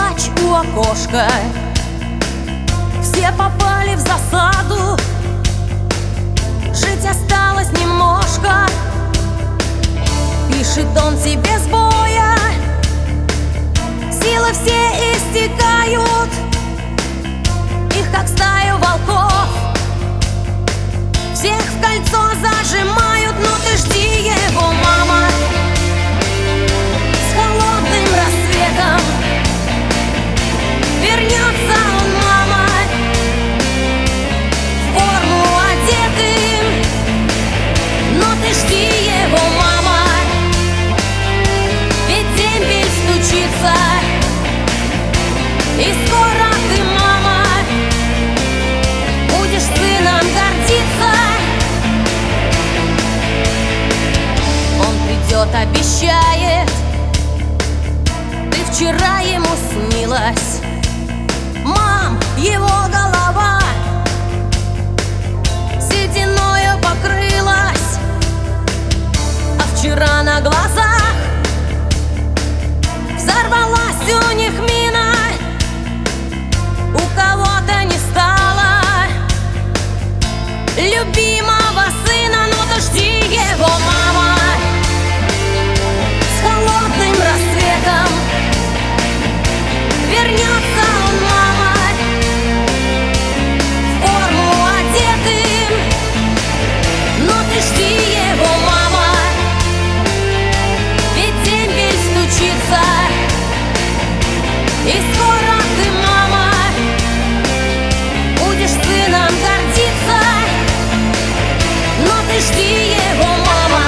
плач у окошка. Все попали в засаду, жить осталось немножко. Пишет он себе с боя, силы все истекают, их как стаю волков. Всех в кольцо зажимают, но ты жди его, мама, с холодным рассветом. Вернется он, мама, в форму одетым, но ты жди его, мама, ведь дембель стучится, и скоро ты, мама, будешь сыном гордиться. Он придет, обещает, ты вчера ему снилась. Мам, его голова сединою покрылась, а вчера на глазах взорвалась у них мина. У кого-то не стало любимого сына, но ты жди его, мама, с холодным рассветом. Вернется он, мама, в форму одетым, но ты жди его, мама, ведь дембель стучится, и скоро ты, мама, будешь сыном гордиться, но ты жди его, мама.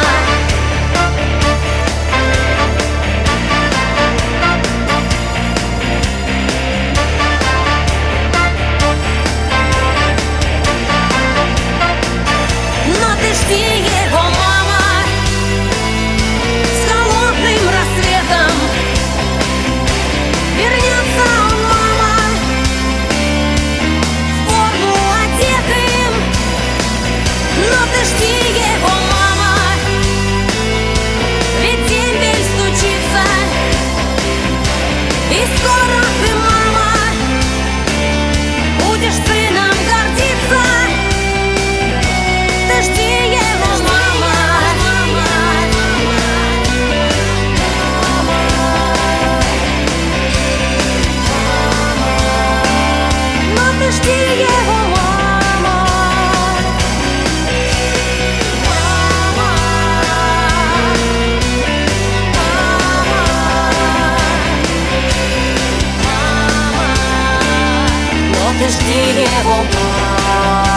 Но ты жди его, мама, с холодным рассветом. Вернется он, мама, в форму одетым, но ты жди его, мама, ведь дембель стучится, и скоро ты, мама, будешь сыном гордиться. Ты жди его, мама, но ты жди его, мама, но ты жди его, мама.